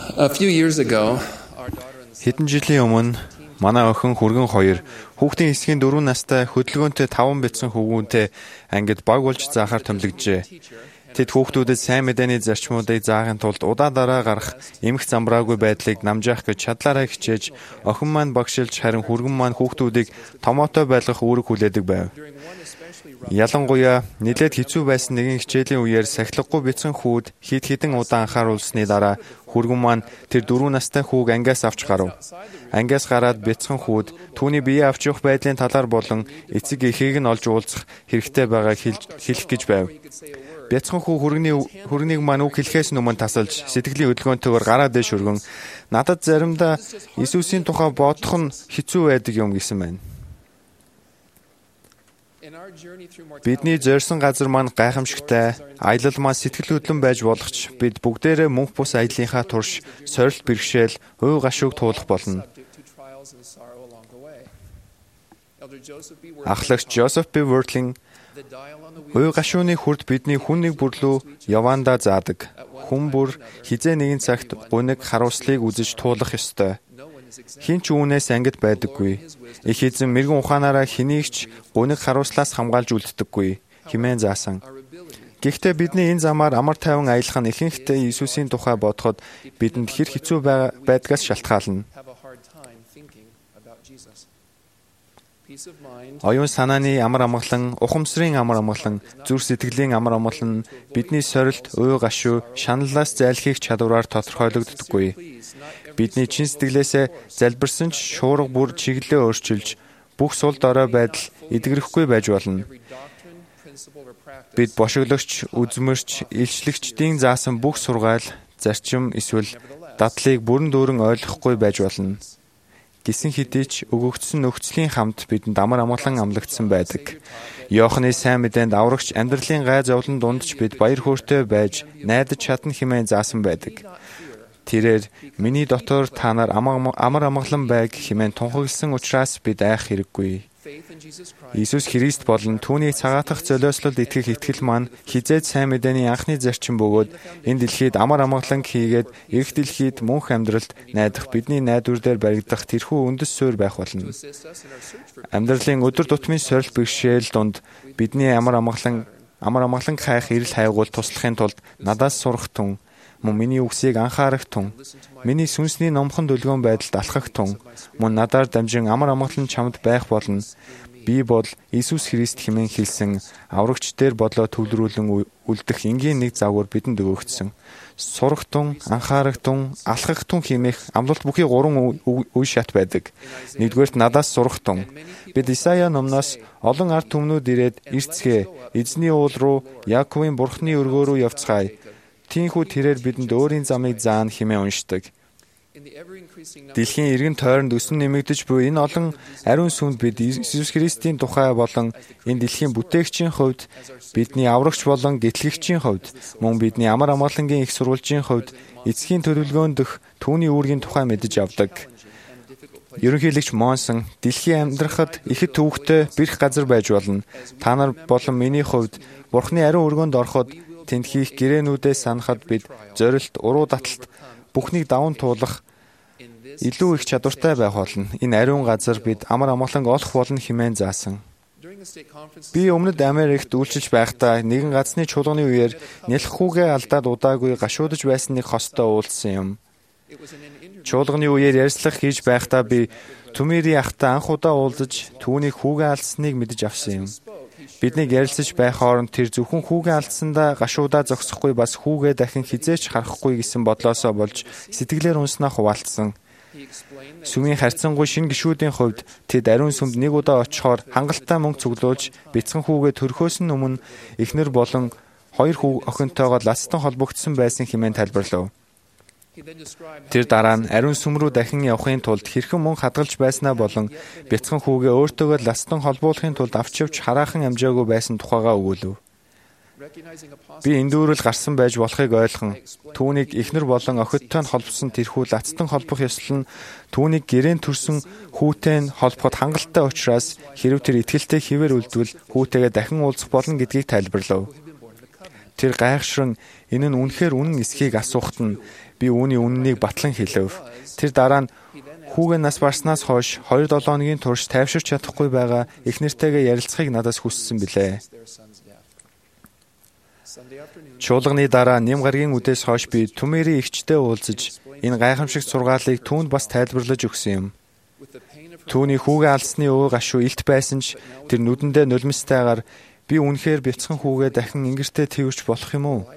A few years ago, Хэдэн жилийн өмнө манай охин хүргэн 2 хүүхдийн эсгийн 4 настай хөдөлгөөнтэй 5 бяцхан хөвгүүнтэй ангид баг болж заахаар томилогджээ. Тэд хүүхдүүдэд сайн мэдээний зарчмуудыг заахын тулд удаа дараа гарах эмх замбраагүй байдлыг намжаах гэж чадлаараа хичээж охин маань багшилж харин хүргэн маань хүүхдүүдийг томоотой байлгах үүрэг хүлээдэг байв. Ялангуяа нэлээд хэцүү байсан нэгэн хичээлийн үеэр сахилгагүй бяцхан хүүд хэд хэдэн удаа анхааруулсны дараа хүргэн маань тэр 4 настай хүүг ангиас авч гарав. Ангиас гараад бяцхан хүүд түүний бие авч явах байдлын талаар болон эцэг эхийг нь олж уулзах хэрэгтэй байгааг хэлэх гэж байв. Бяцхан хүү хүргэнийг маань үг хэлэхээс өмнө тасалж сэтгэлийн хөдөлгөөнтэйгээр гараа дэш өргөн надад заримдаа Иесусийн тухай бодох нь хэцүү байдаг юм гэсэн байна. Бидний зорьсон газар маань гайхамшигтай, аялал маань сэтгэл хөдлөн байж болох ч бид бүгдээрээ мөнх бус аяллынхаа турш сорилт бэрхшээл, уй гашууг туулах болно. Ахлагч Жозеф Б. Вёртлин уй гашууны хүрд бидний хүн нэг бүрлүү явандаа заадаг. Хүн бүр хизээ нэгэн цагт гуниг харуулслыг үзэж туулах ёстой. Хин ч үүнээс ангид байдаггүй. Их эзэн мэрэгэн ухаанаараа хэнийг ч гуниг харуулслаас хамгаалж үлддэггүй хэмээн заасан. Гэхдээ бидний энэ замаар амар тайван аялах нь ихэнхдээ Иесусийн тухай бодоход бидэнд хэр хэцүү байдгаас шалтгаална. Оюун санааны амар амгалан, ухамсарын амар амгалан, зүрх сэтгэлийн амар амгалан бидний сорилт, уй гашуу, шаналлаас зайлхийх чадвараар тодорхойлогддоггүй. Бидний чин сэтгэлээсээ залбирсан ч шуурга бүр чиглэлээ өөрчилж, бүх сул дорой байдал эдгэрэхгүй байж болно. Бид бошиглогч, үзмэрч, илчлэгчдийн заасан бүх сургаал, зарчим эсвэл дадлыг бүрэн дүүрэн ойлгохгүй байж болно. Гисэн хэдий ч өгөгдсөн нөхцөлийн хамт бидэнд амар амгалан амлагдсан байдаг. Иохны сайн мэдээнд аврагч амьдралын гай зовлон дунд ч бид баяр хөөртэй байж найдаж чадна хэмээн заасан байдаг. Тэрээр миний дотор та нар амар амгалан байг хэмээн тунхагласан учраас бид айх хэрэггүй. Иесус Христ болон түүний цагаатах золиослолд итгэх итгэл маань хизээд сайн мэдээний анхны зарчим бөгөөд энэ дэлхийд амар амгалан хийгээд эрх дэлхийд мөнх амьдралд найдах бидний найдвар дээр баригдах тэрхүү үндэс суурь байх болно. Амьдралын өдөр тутмын сорилт бэрхшээл донд бидний амар амгалан хайх эрэл хайгуул туслахын тулд надаас сурах тун, мөн миний үгсийг анхаарах тун, миний сүнсний номхон дүлгөөн байдалд алхах тун, мөн надаар дамжин амар амгалан чамд байх болно. Би бол Иесус Христ хэмээн хэлсэн аврагч дээр бодлоо төвлөрүүлэн үлдэх энгийн нэг загвар бидэнд өгөгдсөн. Сурах тун, анхаарах тун, алхах тун хэмээх амлалт бүхий 3 үе шат байдаг. Нэгдүгээрт надаас сурах тун. Бид Исая номноос олон ард түмнүүд ирээд ирцгээ, эзний уул руу, Яаковын бурхны өргөө рүү явцгаая. Тийхүү тэрээр бидэнд өөрийн замыг заана хэмээн уншдаг. Дэлхийн эргэн тойронд өсөн нэмэгдэж буй энэ олон ариун сүмд бид Иесус Христийн тухай болон энэ дэлхийн бүтээгчийн хувьд, бидний аврагч болон гэтлэгчийн хувьд, мөн бидний амар амгалангийн их сурвалжийн хувьд эцгийн төлөвлөгөөн дэх түүний үүргийн тухай мэдэж авдаг. Ерөнхийлөгч Монсон дэлхийн амьдрахад ихэд төвөгтэй бэрх газар байж болно. Та нар болон миний хувьд Бурхны ариун өргөнд ороход тэнд хийх гэрээнүүдээ санахад бид зорилт, уруу даталт бүхнийг даван туулах илүү их чадвартай байх болно. Энэ ариун газар бид амар амгаланг олох болно хэмээн заасан. Би өмнөд Америкт үйлчилж байхдаа нэгэн газны чуулганы үеэр нэлэх хүүгээ алдаад удаагүй гашуудж байсан нэг хостой уулзсан юм. Чуулганы үеэр ярьцлах хийж байхдаа би Түмэри ахтай анх удаа уулзаж түүний хүүгээ алдсныг мэдэж авсан юм. Биднийг ярилцаж байх хооронд тэр зөвхөн хүүгээ алдсандаа гашуудаа зогсохгүй бас хүүгээ дахин хизээч харахгүй гэсэн бодлоосоо болж сэтгэлээр унснаа хуваалцсан. Сүмийн харьцангуй шинэ гишүүдийн хувьд тэд ариун сүмд нэг удаа очихоор хангалттай мөнгө цуглуулж бяцхан хүүгээ төрхөөс нь өмнө эхнэр болон 2 хүү охинтойгоо лацтан холбогдсон байсан хэмээн тайлбарлав. Тэр дараа нь ариун сүм рүү дахин явахын тулд хэрхэн мөн хадгалж байснаа болон бяцхан хүүгээ өөртөөгөө лацтан холбуулахын тулд авч явж хараахан амжаагүй байсан тухайгаа өгүүлв. Би энэ дүүрэл гарсан байж болохыг ойлгон түүнийг эхнэр болон охидтой нь холбосон тэрхүү лацтан холбох ёслол нь түүнийг гэрээнд төрсөн хүүтэй нь холбоход хангалттай учраас хэрэв тэр итгэлтэй хിവэр үлдвэл хүүтэйгээ дахин уулзах болно гэдгийг тайлбарлав. Тэр гайхшран энэ нь үнэхээр үнэн эсхийг асуухт нь Би үүний үннийг батлан хэлэв. Тэр дараа нь хүүгээ нас барснаас хойш 2-7 хоногийн турш тайвширч чадахгүй байгаа их нэртэйгээ ярилцахыг надаас хүссэн билээ. Чуулганы дараа нэм гарагийн үдээс хойш би түмээрийн эгчтэй уулзаж энэ гайхамшигт сургаалыг түүнд бас тайлбарлаж өгсөн юм. Түүний хүүгээ алдсны өө гашуу илт байсан ч тэр нүдэндээ нулимстайгаар би үнэхээр бяцхан хүүгээ дахин ингэртээ тэрвэрч болох юм уу?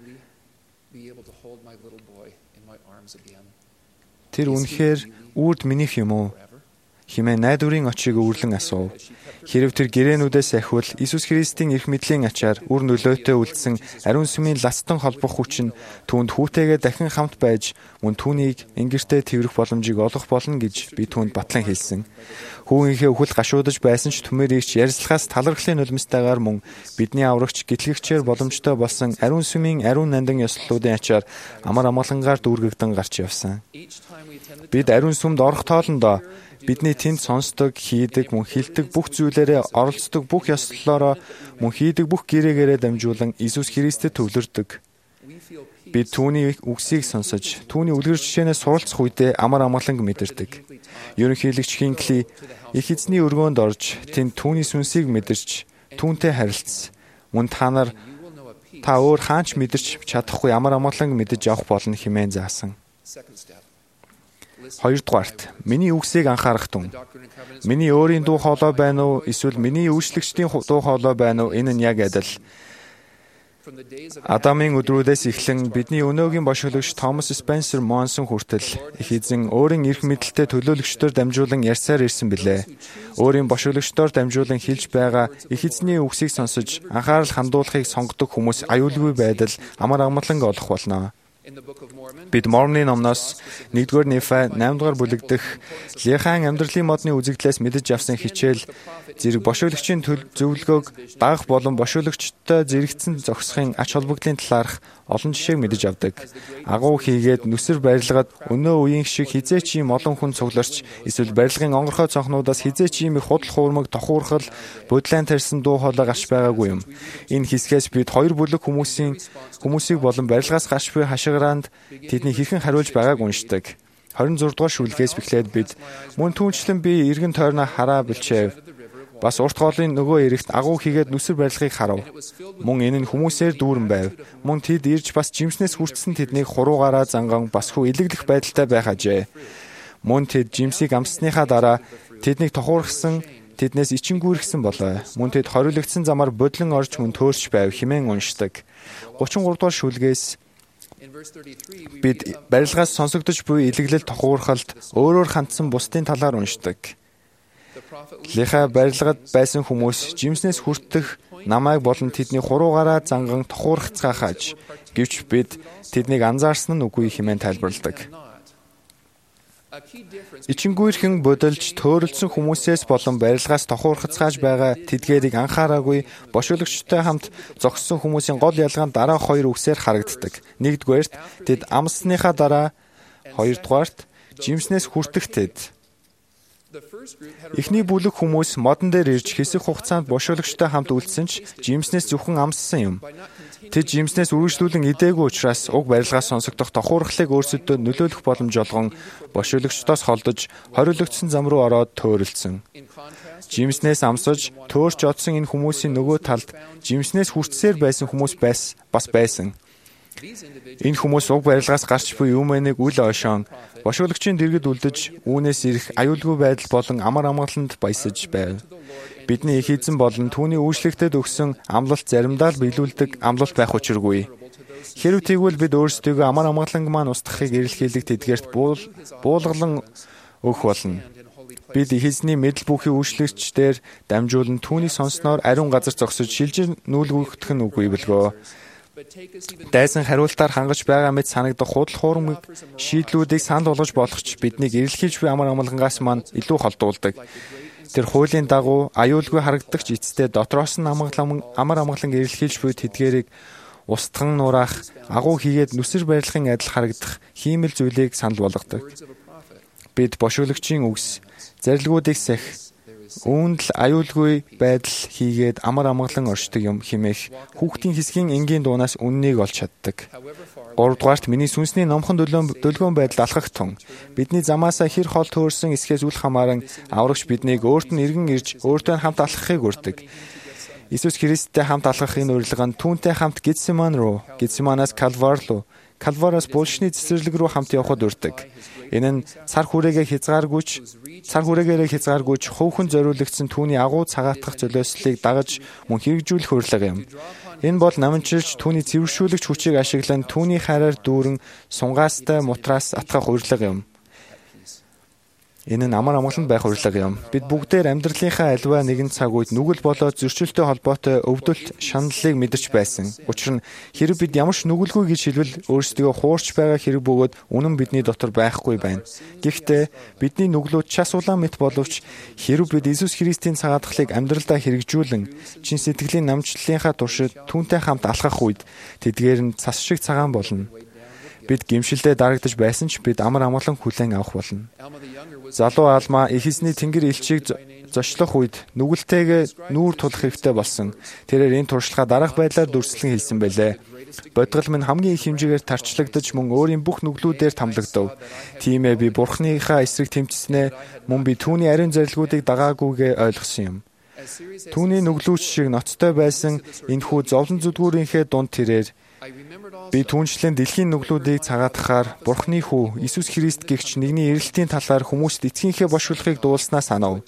Тэр үнэхээр үрд минийх юм уу? Хэмээн найдварын очийг өвөрлөн асуув. Хэрв тэр гэрээнүүдээс ахвал Иесус Христийн эрх мэдлийн ачаар үр нөлөөтэй үлдсэн ариун сүмийн лацтан холбох хүч нь түүнд хүүтэйгээ дахин хамт байж мөн түүнийг ингэртээ тэрвэрх боломжийг олгох болно гэж би түүнд батлан хэлсэн. Хүүгийнхээ үхэл гашуудаж байсан ч түмээрийгч ярьслахаас талархлын нулимстайгаар мөн бидний аврагч гэтлэгчээр боломжтой болсон ариун сүмийн ариун нандин ёслолуудын ачаар амар амгалангаар дүүргэгдэн гарч явсан. Бид ариун сүмд орох тоолондоо бидний тэнд сонсдог, хийдэг, мөн хэлдэг бүх зүйлээрээ оролцдог бүх ёслолоороо мөн хийдэг бүх гэрээгээрээ дамжуулан Иесус Христэд төвлөрдөг. Бид түүний үгсийг сонсож, түүний үлгэр жишээнээс суралцах үедээ амар амгаланг мэдэрдэг. Ерөнхийлөгч Хинкли их эзний өргөөнд орж, тэнд түүний сүнсийг мэдэрч, түүнтэй харилцсан. Мөн та өөр хаанч мэдэрч чадахгүй амар амгаланг мэдэж авах болно хэмээн заасан. Хоёрдугаарт, миний үгсийг анхаарах тун. Миний өөрийн дуу хоолой байна уу, эсвэл миний үйлчлэгчдийн дуу хоолой байна уу? Энэ нь яг адил. Адамын өдрүүдээс эхлэн бидний өнөөгийн бошиглогч Томас Спенсер Монсон хүртэл их эзэн өөрийн эрх мэдэлтэй төлөөлөгчдөөр дамжуулан ярьсаар ирсэн билээ. Өөрийн бошиглогчдоор дамжуулан хэлж байгаа их эзний үгсийг сонсож анхаарал хандуулахыг сонгодог хүмүүс аюулгүй байдал амар амгаланг олох болно. Бид Мормоны номноос 1-р Нефа 8-р бүлэг дэх Лехан амьдралын модны үзэгдлээс мэдэж авсан хичээл зэрэг бошиглогчийн зөвлөгөөг дагах болон бошиглогчтой зэрэгцэн зогсохын ач холбогдлын талаарх олон жишээг мэдэж авдаг. Агуу хийгээд нүсэр барилгаад өнөө үеийн шиг хизээ ч ийм олон хүн цугларч эсвэл барилгын онгорхой цонхнуудаас хизээ ч ийм их худал хуурмаг тохуурхал бодлайн тарьсан дуу хоолой гарч байгаагүй юм. Энэ хэсгээс бид хоёр бүлэг хүмүүсийг болон барилгаас гарч буй хашгираанд тэдний хэрхэн хариулж байгааг уншдаг. 26 дугаар шүлгээс эхлээд бид мөн түүнчлэн би эргэн тойрноо хараа бэлчээв. Бас урт голын нөгөө эрэгт агуу хийгээд нүсэр барилгыг харав. Мөн энэ нь хүмүүсээр дүүрэн байв. Мөн тэд ирж бас жимснээс хүртсэн тэднийг хуруугаараа занган бас хүү илэглэх байдалтай байх ажээ. Мөн тэд жимсийг амссныхаа дараа тэднийг тохуурхсан, тэднээс ичингүүргсэн болоо. Мөн тэд хориглогдсон замаар бодлон орж мөн төөрч байв хэмээн уншдаг. 33 дугаар шүлгээс бид барилгаас сонсогдож буй илэглэл тохуурхалд өөрөөр хандсан бусдын талаар уншдаг. Леха барилгад байсан хүмүүс жимснээс хүртэх намайг болон тэдний хуруугаараа занган тохуурхацгаахаж гэвч бид тэднийг анзаарсан нь үгүй хэмээн тайлбарладаг. Ичингүүрхэн бодолж төөрөлдсөн хүмүүсээс болон барилгаас тохуурхацгааж байгаа тэдгээрийг анхаараагүй бошиглогчтой хамт зогссон хүмүүсийн гол ялгаа дараа хоёр үгсээр харагддаг. Нэгдүгээрт тэд амссныхаа дараа, хоёрдугаарт жимснээс хүртэх тэд. Эхний бүлэг хүмүүс модон дээр ирж хэсэг хугацаанд бошиглогчтой хамт үлдсэн ч жимснээс зөвхөн амссан юм. Тэд жимснээс үргэлжлүүлэн идээгүй учраас уг барилгаас сонсогдох тохуурхлыг өөрсөдөө нөлөөлөх боломж олгон бошиглогчдоос холдож хориглогдсон зам руу ороод төөрөлдсөн. Жимснээс амсаж төөрч одсон энэ хүмүүсийн нөгөө талд жимснээс хүртсээр байсан хүмүүс бас байсан. Энэ хүмүүс уг барилгаас гарч буй юмэнийг үл ойшоон бошиглогчийн дэргэд үлдэж үүнээс ирэх аюулгүй байдал болон амар амгаланд баясаж байв. Бидний их эзэн болон түүний үйлчлэгтэд өгсөн амлалт заримдаа л биелүүлдэг амлалт байх учиргүй. Хэрв тэгвэл бид өөрсдөө амар амгаланг маань устгахыг эрэлхийлэх тэдгээрт буулгалан өгөх болно. Бид их эзний мэдл бүхий үйлчлэгчдээр дамжуулан түүний сонсноор ариун газар зогсож шилжир нүүлгүйгдэх нь үгүй билгөө. Дайсан хариултаар хангаж байгаа мэт санагдах худал хуурмаг шийдлүүдийг санал болгож болох ч биднийг эрэлхийлж буй амар амгалангаас маань илүү холдуулдаг. Тэр хуулийн дагуу аюулгүй харагддаг ч эцэстээ дотроос нь амар амгалан эрэлхийлж буй тэдгээрийг устган нураах, агуу хийгээд нүсэр барилгын адил харагдах хиймэл зүйлийг санал болгодог. Бид бошиглогчийн үгс, зарилгуудыг сах, үүнд л аюулгүй байдал хийгээд амар амгалан оршдог юм хэмээх хүүхдийн хэсгийн энгийн дуунаас үннийг олж чаддаг. 3-дугаарт миний сүнсний номхон дөлгөөн байдал алхах тун. Бидний замаасаа хэр хол төөрсөн эсхээс үл хамааран аврагч биднийг өөрт нь эргэн ирж өөртөө хамт алхахыг урьдаг. Иесус Христтэй хамт алхах энэ урилга нь түүнтэй хамт Гетсеман руу, Гетсеманаас Калвар руу, Калвараас булшны цэцэрлэг рүү хамт явхад урьдаг. Энэ нь цар хүрээгээр хязгааргүйч хөвхөн зориулагдсан түүний агуу цагаатгах золиослыг дагаж мөн хэрэгжүүлэх урилга юм. Энэ бол наманчилж түүний цэвэршүүлэгч хүчийг ашиглан түүний хайраар дүүрэн сунгаастай мутраас атгах урилга юм. Энэ нь амар амгалан байх урилга юм. Бид бүгдээр амьдралынхаа аливаа нэгэн цаг үед нүгэл болоод зөрчилтэй холбоотой өвдөлт, шаналлыг мэдэрч байсан. Учир нь хэрэв бид ямар ч нүгэлгүй гэж хэлбэл өөрсдөө хуурч байгаа хэрэг бөгөөд үнэн бидний дотор байхгүй байна. Гэхдээ бидний нүглүүд час улаан мэт боловч хэрэв бид Иесус Христийн цагаатгалыг амьдралдаа хэрэгжүүлэн чин сэтгэлийн намжлалынхаа туршид түүнтэй хамт алхах үед тэдгээр нь цас шиг цагаан болно. Бид гимшилдээ дарагдаж байсан ч бид амар амгалан хүлээн авах болно. Залуу Алма их эзний тэнгэр элчийг зочлох үед нүгэлтэйгээ нүүр тулах хэрэгтэй болсон. Тэрээр энэ туршлагаа дараах байдлаар дүрслэн хэлсэн байлээ. Бодгол минь хамгийн их хэмжээгээр тарчлагдаж мөн өөрийн бүх нүглүүдээр тамлагдав. Тиймээ би Бурханыхаа эсрэг тэмцснээ мөн би түүний ариун зарилгуудыг дагаагүйгээ ойлгосон юм. Түүний нүглүүч шиг ноцтой байсан энэхүү зовлон зүдгүүрийнхээ дунд тэрээр би түүнчлэн дэлхийн нүглүүдийг цагаатгахаар Бурхны хүү Иесус Христ гэгч нэгний эрэлтийн талаар хүмүүст эцгийнхээ бошгуулахыг дуулснаа санав.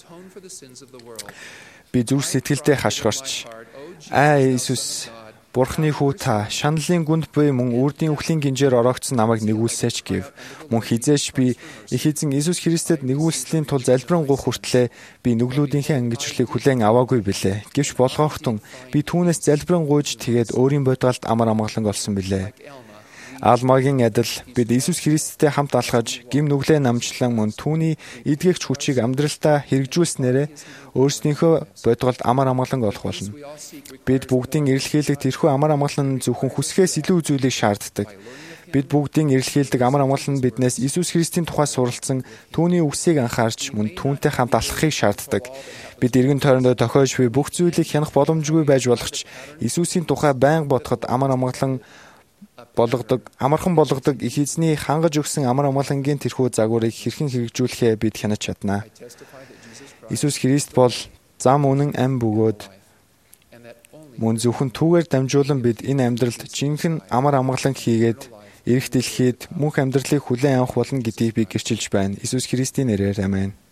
Би зүрх сэтгэлдээ хашгирч Иесус Бурхны хүү та шаналлын гүнд буй мөн үрдийн үхлийн гинжээр ороогдсон намайг нэгүүлсээч гэв. Мөн хизээч би их эзэн Иесус Христэд нэгүүлслийн тул залбирanгуй хүртлээ би нүглүүдийнхээ ангижрлыг хүлээн аваагүй билээ. Гэвч болгоохтун би түүнээс залбирanгуйж тэгээд өөрийн бодгалд амар амгалан олсон билээ. Алмагийн адил бид Иесус Христтэй хамт алхаж гим нүглээ намжлан мөн түүний эдгэгч хүчийг амьдралдаа хэрэгжүүлснээрээ өөрсдийнхөө бодголд амар амгалан олох болно. Бид бүгдийн эрэлхийлэг тэрхүү амар амгалан зөвхөн хүсхээс илүү зүйлийг шаарддаг. Бид бүгдийн эрэлхийлдэг амар амгалан биднээс Иесус Христийн тухай суралцсан түүний үгсийг анхаарч мөн түүнтэй хамт алхахыг шаарддаг. Бид эргэн тойрондоо тохиож буй бүх зүйлийг хянах боломжгүй байж болох ч Иесусийн тухай байнга бодоход амархан болгодог их эзний хангаж өгсөн амар амгалангийн тэрхүү загварыг хэрхэн хэрэгжүүлэхээ бид хянаж чаднаа. Иесус Христ бол зам үнэн ам бөгөөд мөн зөвхөн түүгээр дамжуулан бид энэ амьдралд жинхэнэ амар амгалан хийгээд эрэх дэлхийд мөнх амьдралыг хүлээн авах болно гэдгийг би гэрчилж байна. Иесус Христийн нэрээр аминь.